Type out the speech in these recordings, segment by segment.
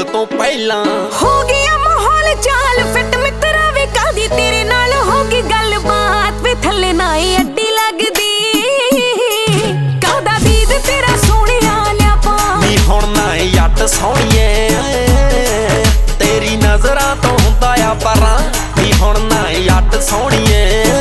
ਫੁੱਲ ਤੋਂ ਪਹਿਲਾਂ ਹੋ ਗਿਆ ਮਾਹੌਲ ਚਾਲ ਫਿੱਟ ਮਿੱਤਰਾ ਵੇ ਕਾਦੀ ਤੇਰੇ ਨਾਲ ਹੋ ਗਈ ਗੱਲਬਾਤ ਵੇ ਥੱਲੇ ਨਾ ਹੀ ਅੱਡੀ ਲੱਗਦੀ ਕਾਦਾ ਦੀਦ ਤੇਰਾ ਸੋਹਣਿਆ ਲਿਆ ਪਾ ਨੀ ਹੁਣ ਨਾ ਜੱਟ ਸੋਹਣੀਏ ਤੇਰੀ ਨਜ਼ਰਾਂ ਤੋਂ ਹੁੰਦਾ ਆ ਪਰਾਂ ਨੀ ਹੁਣ ਨਾ ਜੱਟ ਸੋਹਣੀਏ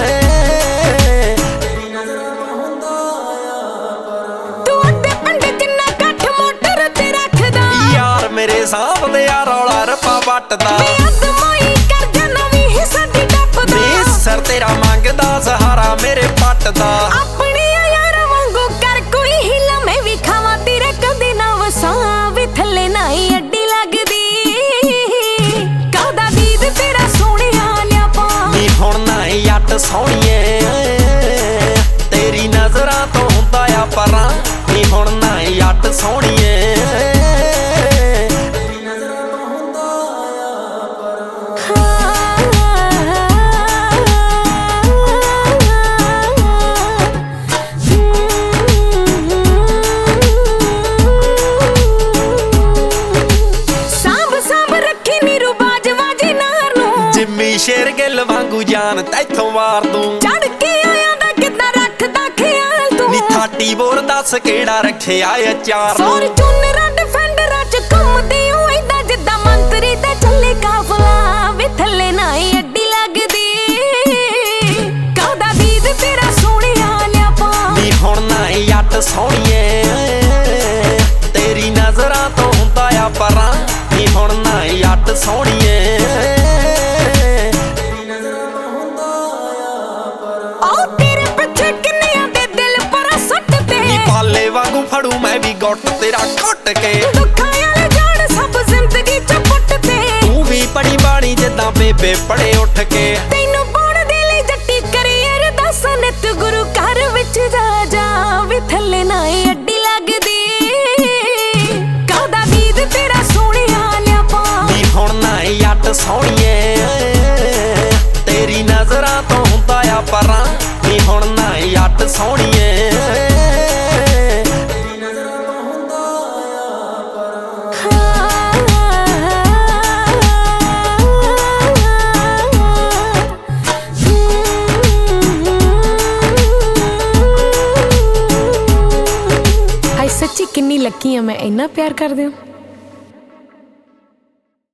ਮੇਰੇ ਸਾਹਮਣੇ ਆ ਰੌਲਾ ਰੱਪਾ ਵੱਟਦਾ ਕਰ ਜਾਣਾ ਵੀ ਹਿੱਸਾ ਦੀ ਟੱਪਦਾ ਨੀ ਸਰ ਤੇਰਾ ਮੰਗਦਾ ਸਹਾਰਾ ਮੇਰੇ ਪੱਟ ਦਾ ਆਪਣੇ ਯਾਰ ਵਾਂਗੂ ਕਰ ਕੋਈ ਹਿੱਲਾ ਮੈਂ ਵੀ ਖਾਵਾਂ ਤੇਰੇ ਕਦੇ ਨਾ ਵਸਾਂ ਵੇ ਥੱਲੇ ਨਾ ਹੀ ਅੱਡੀ ਲੱਗਦੀ ਕਾਦਾ ਦੀਦ ਤੇਰਾ ਸੋਹਣਿਆ ਲਿਆ ਪਾ ਨੀ ਹੁਣ ਨਾ ਜੱਟ ਸੋਹਣੀਏ ਤੇਰੀ ਨਜ਼ਰਾਂ ਤੋਂ ਹੁੰਦਾ ਆ ਪਰਾਂ ਨੀ ਹੁਣ ਨਾ ਜੱਟ ਸੋਹਣੀਏ ਸ਼ੇਰ ਗਿੱਲ ਵਾਂਗੂ ਜਾਨ ਤੈਥੋਂ ਵਾਰ ਦੂੰ ਚੜ ਕੇ ਆਇਆ ਦਾ ਕਿੱਦਾਂ ਰੱਖਦਾ ਖਿਆਲ ਤੂੰ ਨੀ ਥਾਟੀ ਬੋਰ ਦੱਸ ਕਿਹੜਾ ਰੱਖਿਆ ਅਚਾਰ ਨੂੰ ਸੋਰ ਚੁੰਨਰਾਂ ਡਿਫੈਂਡਰਾਂ ਚ ਘੁੰਮਦੀ ਓ ਏਦਾਂ ਜਿੱਦਾਂ ਮੰਤਰੀ ਦਾ ਚੱਲੇ ਕਾਫਲਾ ਵੇ ਥੱਲੇ ਨਾ ਹੀ ਅੱਡੀ ਲੱਗਦੀ ਕਾਦਾ ਦੀਦ ਤੇਰਾ ਸੋਹਣਿਆ ਲਿਆ ਪਾ ਨੀ ਹੁਣ ਨਾ ਜੱਟ ਸੋਹਣੀਏ ਤੇਰੀ ਨਜ਼ਰਾਂ ਤੋਂ ਹੁੰਦਾ ਆ ਪਰਾਂ ਨੀ ਹੁਣ ਨਾ ਜੱਟ ਸੋਹਣੀਏ ਵਾਂਗੂ ਫੜੂ ਮੈਂ ਵੀ ਗੁੱਟ ਤੇਰਾ ਘੁੱਟ ਕੇ ਦੁੱਖਾਂ ਵਾਲੇ ਜਾਣ ਸਭ ਜ਼ਿੰਦਗੀ ਚ ਪੁੱਟ ਤੇ ਤੂੰ ਵੀ ਪੜੀ ਬਾਣੀ ਜਿੱਦਾਂ ਬੇਬੇ ਪੜੇ ਉੱਠ ਕੇ ਤੈਨੂੰ ਪਾਉਣ ਦੇ ਲਈ ਜੱਟੀ ਕਰੀਅਰ ਦੱਸ ਨਿਤ ਗੁਰੂ ਘਰ ਵਿੱਚ ਜਾ ਵੀ ਥੱਲੇ ਨਾ ਹੀ ਅੱਡੀ ਲੱਗਦੀ ਕਾਦਾ ਦੀਦ ਤੇਰਾ ਸੋਹਣਿਆ ਲਿਆ ਪਾ ਨੀ ਹੁਣ ਨਾ ਜੱਟ ਸੋਹਣੀਏ ਤੇਰੀ ਨਜ਼ਰਾਂ ਤੋਂ ਹੁੰਦਾ ਆ ਪਰਾਂ ਨੀ ਹੁਣ ਨਾ ਜੱਟ ਸੋਹਣੀਏ ਸੱਚੀ ਕਿੰਨੀ ਲੱਕੀ ਆ ਮੈਂ ਇੰਨਾ ਪਿਆਰ ਕਰਦੇ ਹਾਂ।